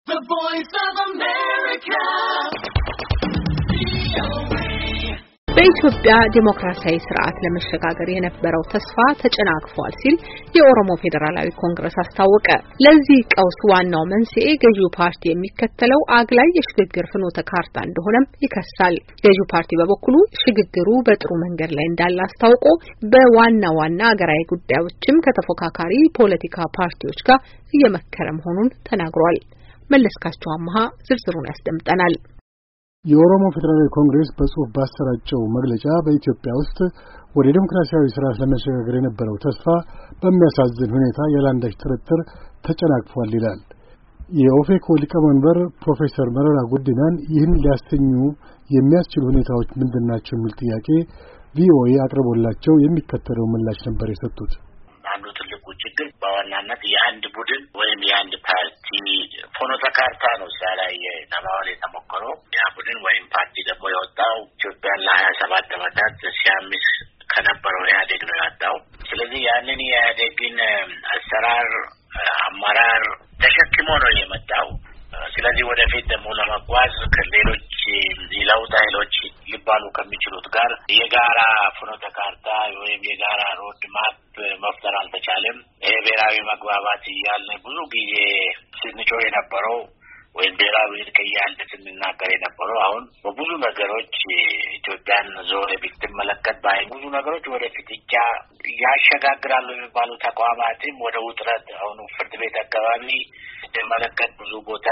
The Voice of America. በኢትዮጵያ ዲሞክራሲያዊ ስርዓት ለመሸጋገር የነበረው ተስፋ ተጨናግፏል ሲል የኦሮሞ ፌዴራላዊ ኮንግረስ አስታወቀ። ለዚህ ቀውስ ዋናው መንስኤ ገዢው ፓርቲ የሚከተለው አግላይ የሽግግር ፍኖተ ካርታ እንደሆነም ይከሳል። ገዢው ፓርቲ በበኩሉ ሽግግሩ በጥሩ መንገድ ላይ እንዳለ አስታውቆ በዋና አገራዊ ጉዳዮችም ከተፎካካሪ ፖለቲካ ፓርቲዎች ጋር እየመከረ መሆኑን ተናግሯል። መለስካቸው አማሃ ዝርዝሩን ያስደምጠናል። የኦሮሞ ፌዴራላዊ ኮንግረስ በጽሁፍ ባሰራጨው መግለጫ በኢትዮጵያ ውስጥ ወደ ዲሞክራሲያዊ ስርዓት ለመሸጋገር የነበረው ተስፋ በሚያሳዝን ሁኔታ ያለአንዳች ጥርጥር ተጨናግፏል ይላል። የኦፌኮ ሊቀመንበር ፕሮፌሰር መረራ ጉዲናን ይህን ሊያስተኙ የሚያስችሉ ሁኔታዎች ምንድናቸው የሚል ጥያቄ ቪኦኤ አቅርቦላቸው የሚከተለው ምላሽ ነበር የሰጡት። አንዱ ትልቁ ችግር በዋናነት የአንድ ቡድን ወይም የአንድ ፓርቲ ፍኖተ ካርታ ነው ላይ ለማዋል የተሞከረው። ያ ቡድን ወይም ፓርቲ ደግሞ የወጣው ኢትዮጵያን ለ27 ዓመታት ሲያምስ ከነበረው ኢህአዴግ ነው ያወጣው። ስለዚህ ያንን የኢህአዴግን አሰራር አመራር ተሸክሞ ነው የመጣው። ስለዚህ ወደፊት ደግሞ ለመጓዝ ከሌሎች ለውጥ ኃይሎች ሊባሉ ከሚችሉት ጋር የጋራ ፍኖተ ካርታ ወይም የጋራ ሮድ ማፕ መፍጠር አልተቻለም። ይሄ ብሔራዊ መግባባት እያለ ብዙ ጊዜ ስንጮህ የነበረው ወይም ብሔራዊ እርቅ እያለ ስንናገር የነበረው አሁን በብዙ ነገሮች ኢትዮጵያን ዞር ብትመለከት ብዙ ነገሮች ወደፊት ብቻ ያሸጋግራሉ የሚባሉ ተቋማትም ወደ ውጥረት አሁን ፍርድ ቤት አካባቢ ስትመለከት ብዙ ቦታ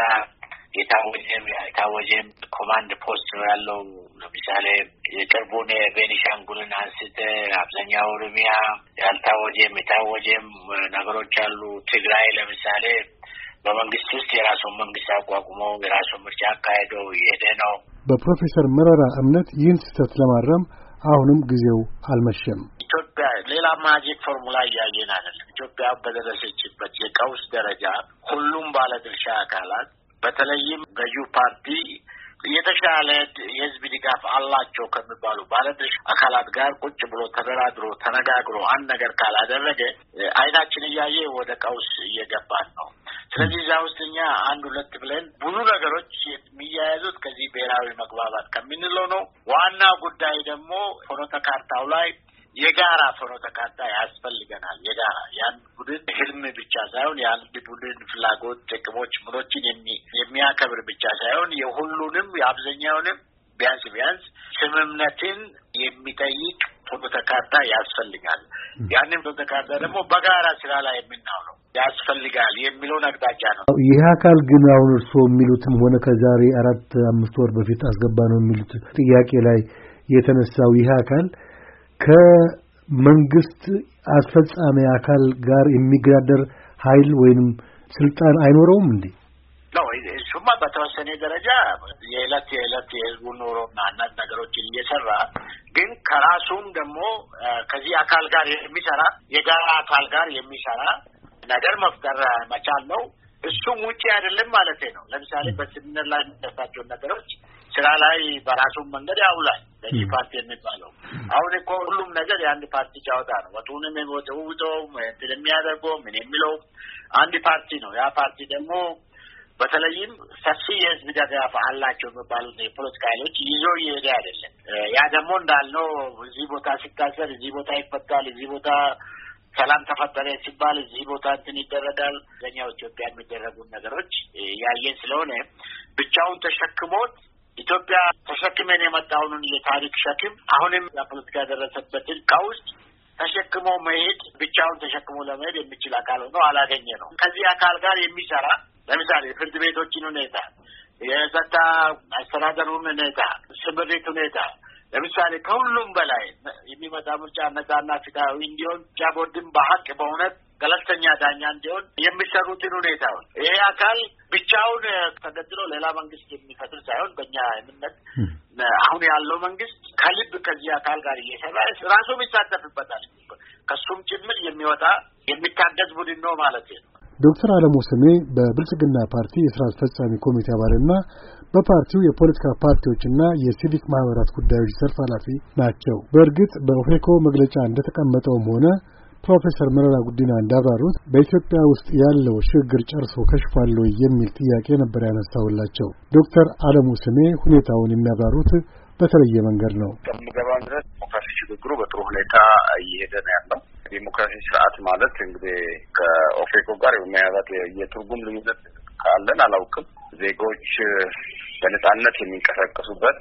የታወጀም ኮማንድ ፖስት ነው ያለው። ለምሳሌ የቅርቡን ቤኒሻንጉልን አንስተ አብዛኛው ኦሮሚያ ያልታወጀም የታወጀም ነገሮች አሉ። ትግራይ ለምሳሌ በመንግስት ውስጥ የራሱን መንግስት አቋቁሞ የራሱን ምርጫ አካሄደው የሄደ ነው። በፕሮፌሰር መረራ እምነት ይህን ስህተት ለማረም አሁንም ጊዜው አልመሸም። ኢትዮጵያ ሌላ ማጂክ ፎርሙላ እያየን አይደለም። ኢትዮጵያ በደረሰችበት የቀውስ ደረጃ ሁሉም ባለድርሻ አካላት በተለይም ገዢው ፓርቲ የተሻለ የህዝብ ድጋፍ አላቸው ከሚባሉ ባለድርሻ አካላት ጋር ቁጭ ብሎ ተደራድሮ ተነጋግሮ አንድ ነገር ካላደረገ አይናችን እያየ ወደ ቀውስ እየገባን ነው። ስለዚህ እዛ ውስጥ እኛ አንድ ሁለት ብለን ብዙ ነገሮች የሚያያዙት ከዚህ ብሔራዊ መግባባት ከምንለው ነው። ዋና ጉዳይ ደግሞ ፍኖተ ካርታው ላይ የጋራ ፍኖተ ካርታ ያስፈልገናል። የጋራ ያን ቡድን ህልም ብቻ ሳይሆን የአንድ ቡድን ፍላጎት፣ ጥቅሞች፣ ምኖችን የሚያከብር ብቻ ሳይሆን የሁሉንም የአብዛኛውንም ቢያንስ ስምምነትን የሚጠይቅ ፍኖተ ካርታ ያስፈልጋል። ያንን ፍኖተ ካርታ ደግሞ በጋራ ስራ ላይ የምናውለው ያስፈልጋል የሚለውን አቅጣጫ ነው። ይህ አካል ግን አሁን እርስዎ የሚሉትም ሆነ ከዛሬ 4-5 ወር በፊት አስገባ ነው የሚሉት ጥያቄ ላይ የተነሳው ይህ አካል ከመንግስት አስፈጻሚ አካል ጋር የሚገዳደር ኃይል ወይንም ስልጣን አይኖረውም እንዴ? ነው እሱማ በተወሰነ ደረጃ የዕለት የህዝቡን ኑሮና አንዳንድ ነገሮችን እየሰራ ግን ከራሱም ደግሞ ከዚህ አካል ጋር የሚሰራ የጋራ አካል ጋር የሚሰራ ነገር መፍጠር መቻል ነው። እሱም ውጪ አይደለም ማለት ነው። ለምሳሌ በስምምነት ላይ የሚደርሳቸው ነገሮች ስራ ላይ በራሱም መንገድ ያውላል። ለዚህ ፓርቲ የሚባለው አሁን እኮ ሁሉም ነገር የአንድ ፓርቲ ጫወታ ነው። ወጡንም የሚወጣው የሚያደርገው ምን የሚለው አንድ ፓርቲ ነው። ያ ፓርቲ ደግሞ በተለይም ሰፊ የህዝብ ድጋፍ አላቸው የሚባሉት የፖለቲካ ኃይሎች ይዞ እየሄደ አይደለም። ያ ደግሞ እንዳልነው እዚህ ቦታ ሲታሰር እዚህ ቦታ ይፈታል፣ እዚህ ቦታ ሰላም ተፈጠረ ሲባል እዚህ ቦታ እንትን ይደረጋል። ለኛው ኢትዮጵያ የሚደረጉ ነገሮች ያየን ስለሆነ ብቻውን ተሸክሞት ኢትዮጵያ ተሸክመን የመጣውን የታሪክ ሸክም አሁንም የፖለቲካ ደረሰበትን ቀውስ ተሸክሞ መሄድ ብቻውን ተሸክሞ ለመሄድ የሚችል አካል ሆኖ አላገኘ ነው። ከዚህ አካል ጋር የሚሰራ ለምሳሌ ፍርድ ቤቶችን ሁኔታ፣ የጸጥታ አስተዳደሩን ሁኔታ፣ ስምሪት ሁኔታ ለምሳሌ ከሁሉም በላይ የሚመጣ ምርጫ ነጻና ፍትሃዊ እንዲሆን ምርጫ ቦርድን በሀቅ በእውነት ገለልተኛ ዳኛ እንዲሆን የሚሰሩትን ሁኔታውን ይሄ አካል ብቻውን ተገድሎ ሌላ መንግስት የሚፈጥር ሳይሆን በእኛ እምነት አሁን ያለው መንግስት ከልብ ከዚህ አካል ጋር እየሰራ ራሱም ይሳተፍበታል። ከሱም ጭምር የሚወጣ የሚታገዝ ቡድን ነው ማለት ነው። ዶክተር አለሙ ስሜ በብልጽግና ፓርቲ የሥራ አስፈጻሚ ኮሚቴ አባልና በፓርቲው የፖለቲካ ፓርቲዎችና የሲቪክ ማህበራት ጉዳዮች ዘርፍ ኃላፊ ናቸው። በእርግጥ በኦፌኮ መግለጫ እንደተቀመጠውም ሆነ ፕሮፌሰር መረራ ጉዲና እንዳብራሩት በኢትዮጵያ ውስጥ ያለው ሽግግር ጨርሶ ከሽፏል ወይ የሚል ጥያቄ ነበር ያነሳውላቸው። ዶክተር አለሙ ስሜ ሁኔታውን የሚያብራሩት በተለየ መንገድ ነው። ከምገባው ድረስ ዲሞክራሲ ሽግግሩ በጥሩ ሁኔታ እየሄደ ነው ያለው። ዲሞክራሲ ስርዓት ማለት እንግዲህ ከኦፌኮ ጋር የሚያያዝ የትርጉም ልዩነት ካለን አላውቅም። ዜጎች በነጻነት የሚንቀሳቀሱበት፣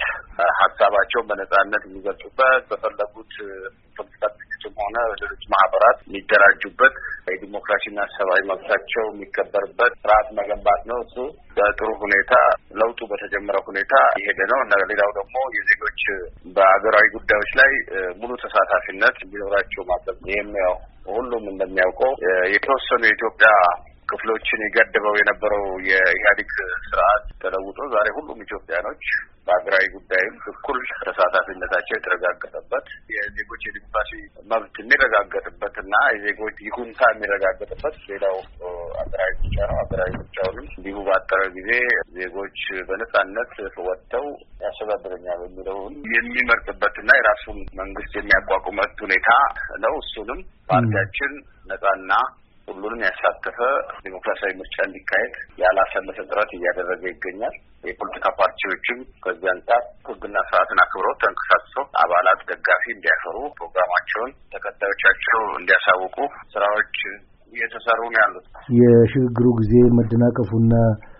ሀሳባቸውን በነጻነት የሚገልጹበት፣ በፈለጉት ፖለቲካ ድርጅትም ሆነ ሌሎች ማህበራት የሚደራጁበት፣ የዲሞክራሲና ሰብአዊ መብታቸው የሚከበርበት ስርዓት መገንባት ነው። እሱ በጥሩ ሁኔታ ለውጡ በተጀመረ ሁኔታ የሄደ ነው እና ሌላው ደግሞ የዜጎች በሀገራዊ ጉዳዮች ላይ ሙሉ ተሳታፊነት እንዲኖራቸው ማድረግ። ይህም ያው ሁሉም እንደሚያውቀው የተወሰኑ የኢትዮጵያ ክፍሎችን የገደበው የነበረው የኢህአዴግ ስርዓት ተለውጦ ዛሬ ሁሉም ኢትዮጵያኖች በሀገራዊ ጉዳይም እኩል ተሳታፊነታቸው የተረጋገጠበት የዜጎች የዲሞክራሲ መብት የሚረጋገጥበትና የዜጎች ይሁንታ የሚረጋገጥበት ሌላው ሀገራዊ ብቻ ነው። ሀገራዊ ብቻውንም እንዲሁ ባጠረ ጊዜ ዜጎች በነጻነት ወጥተው ያስተዳድረኛል የሚለውን የሚመርጥበትና የራሱን መንግስት የሚያቋቁመት ሁኔታ ነው። እሱንም ፓርቲያችን ነጻና ሁሉንም ያሳተፈ ዲሞክራሲያዊ ምርጫ እንዲካሄድ ያላሰለሰ ጥረት እያደረገ ይገኛል። የፖለቲካ ፓርቲዎችም ከዚህ አንጻር ሕግና ስርዓትን አክብረው ተንቀሳቅሰው አባላት፣ ደጋፊ እንዲያፈሩ ፕሮግራማቸውን ተከታዮቻቸው እንዲያሳውቁ ስራዎች እየተሰሩ ነው ያሉት። የሽግግሩ ጊዜ መደናቀፉና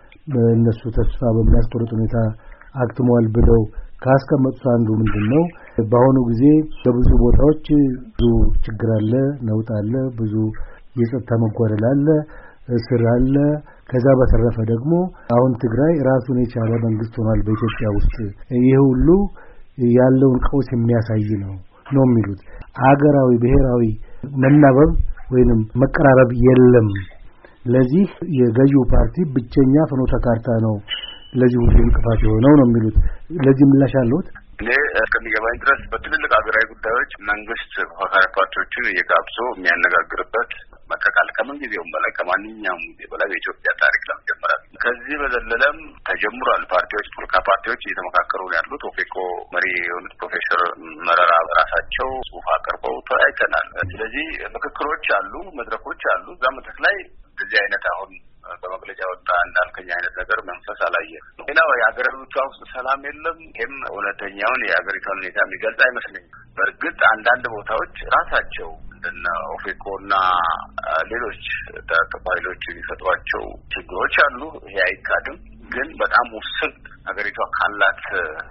በእነሱ ተስፋ በሚያስቆርጥ ሁኔታ አክትሟል ብለው ካስቀመጡት አንዱ ምንድን ነው? በአሁኑ ጊዜ በብዙ ቦታዎች ብዙ ችግር አለ፣ ነውጥ አለ፣ ብዙ የጸጥታ መጓደል አለ፣ እስር አለ። ከዛ በተረፈ ደግሞ አሁን ትግራይ ራሱን የቻለ መንግስት ሆኗል በኢትዮጵያ ውስጥ። ይሄ ሁሉ ያለውን ቀውስ የሚያሳይ ነው የሚሉት። አገራዊ ብሔራዊ መናበብ ወይንም መቀራረብ የለም። ለዚህ የገዢው ፓርቲ ብቸኛ ፍኖተ ካርታ ነው ለዚህ ሁሉ እንቅፋት የሆነው ነው የሚሉት። ለዚህ ምላሽ አለዎት? እኔ እስከሚገባኝ ድረስ በትልልቅ ሀገራዊ ጉዳዮች መንግስት ተፎካካሪ ፓርቲዎችን እየጋብዞ የሚያነጋግርበት መከካል ከምን ጊዜውም በላይ ከማንኛውም ጊዜ በላይ በኢትዮጵያ ታሪክ ለመጀመሪያ ከዚህ በዘለለም ተጀምሯል። ፓርቲዎች ፖለቲካ ፓርቲዎች እየተመካከሩ ነው ያሉት። ኦፌኮ መሪ የሆኑት ፕሮፌሰር መረራ ራሳቸው ጽሁፍ አቅርበው ተወያይተናል። ስለዚህ ምክክሮች አሉ፣ መድረኮች አሉ። እዛ መድረክ ላይ እንደዚህ አይነት አሁን በመግለጫ ወጣ እንዳልከኝ አይነት ነገር መንፈስ አላየም። ሌላው የሀገሪቷ ውስጥ ሰላም የለም። ይህም እውነተኛውን የሀገሪቷን ሁኔታ የሚገልጽ አይመስለኝም። በእርግጥ አንዳንድ ቦታዎች ራሳቸው እንደነ ኦፌኮና ሌሎች ተቀባይሎች የሚፈጥሯቸው ችግሮች አሉ። ይሄ አይካድም። ግን በጣም ውስን ሀገሪቷ ካላት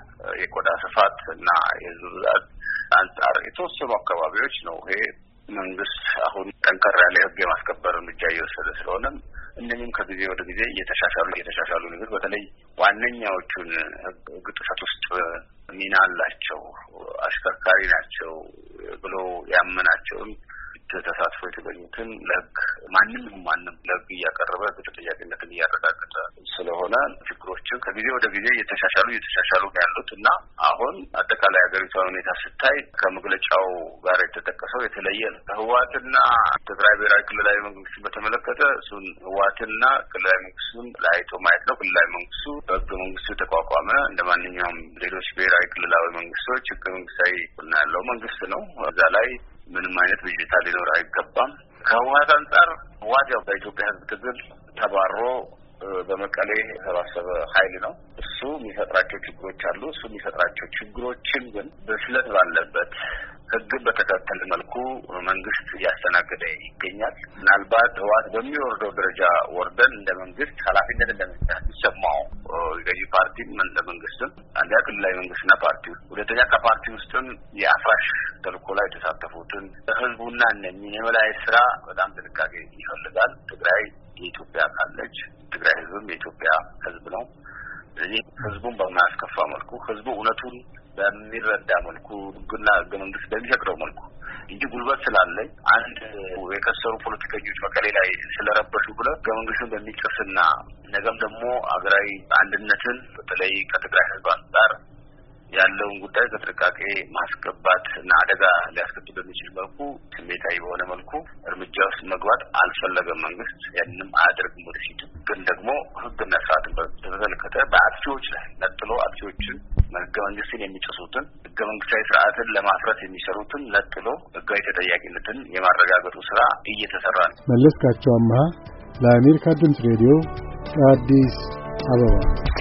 የቆዳ ስፋት እና የህዝብ ብዛት አንጻር የተወሰኑ አካባቢዎች ነው ይሄ መንግስት አሁን ጠንከር ያለ ህግ የማስከበር እርምጃ እየወሰደ ስለሆነ እነኚህም ከጊዜ ወደ ጊዜ እየተሻሻሉ ነገር በተለይ ዋነኛዎቹን ህግ ጥሰት ውስጥ ሚና አላቸው፣ አሽከርካሪ ናቸው ብሎ ያመናቸውን ተሳትፎ የተገኙትን ለህግ ማንም ለህግ እያቀረበ ተጠያቂነትን እያረጋገጠ ስለሆነ ችግሮችን ከጊዜ ወደ ጊዜ እየተሻሻሉ ነው ያሉት እና አሁን አጠቃላይ ሀገሪቷን ሁኔታ ስታይ ከመግለጫው ጋር የተጠቀሰው የተለየ ነው። ህወሓትና ትግራይ ብሔራዊ ክልላዊ መንግስትን በተመለከተ እሱን ህወሓትና ክልላዊ መንግስቱን ለይቶ ማየት ነው። ክልላዊ መንግስቱ በህገ መንግስቱ የተቋቋመ እንደ ማንኛውም ሌሎች ብሔራዊ ክልላዊ መንግስቶች ህገ መንግስታዊ እና ያለው መንግስት ነው። እዛ ላይ ምንም አይነት ብዥታ ሊኖር አይገባም። ከህወሓት አንጻር ህወሓት ያው በኢትዮጵያ ህዝብ ትግል ተባሮ በመቀሌ የተሰባሰበ ኃይል ነው። እሱ የሚፈጥራቸው ችግሮች አሉ። እሱ የሚፈጥራቸው ችግሮችን ግን በስለት ባለበት ህግን በተከተለ መልኩ መንግስት እያስተናገደ ይገኛል። ምናልባት ህወሓት በሚወርደው ደረጃ ወርደን እንደ መንግስት ኃላፊነት እንደሚሰማው ገዢ ፓርቲም እንደ መንግስትም አንደኛ ክልላዊ መንግስትና ፓርቲው፣ ሁለተኛ ከፓርቲ ውስጥም የአፍራሽ ተልእኮ ላይ የተሳተፉትን ህዝቡና እነኚህ የመለያየት ስራ በጣም ጥንቃቄ ይፈልጋል። ትግራይ የኢትዮጵያ ካለች ትግራይ ህዝብም የኢትዮጵያ ህዝብ ነው። ስለዚህ ህዝቡን በማያስከፋ መልኩ ህዝቡ እውነቱን በሚረዳ መልኩ ህግና ህገ መንግስት በሚፈቅደው መልኩ እንጂ ጉልበት ስላለኝ አንድ የከሰሩ ፖለቲከኞች መቀሌ ላይ ስለረበሹ ብለህ ህገ መንግስቱን በሚጥስና ነገም ደግሞ ሀገራዊ አንድነትን በተለይ ከትግራይ ህዝብ አንጻር ያለውን ጉዳይ በጥንቃቄ ማስገባት እና አደጋ ሊያስከትል በሚችል መልኩ ስሜታዊ በሆነ መልኩ እርምጃ ውስጥ መግባት አልፈለገም መንግስት። ያንንም አያደርግም ወደፊት። ግን ደግሞ ህግና ስርዓትን በተመለከተ በአጥፊዎች ላይ ነጥሎ አጥፊዎችን ህገ መንግስትን የሚጥሱትን ህገ መንግስታዊ ስርዓትን ለማፍረስ የሚሰሩትን ነጥሎ ህጋዊ ተጠያቂነትን የማረጋገጡ ስራ እየተሰራ ነው። መለስካቸው አምሃ ለአሜሪካ ድምፅ ሬዲዮ አዲስ አበባ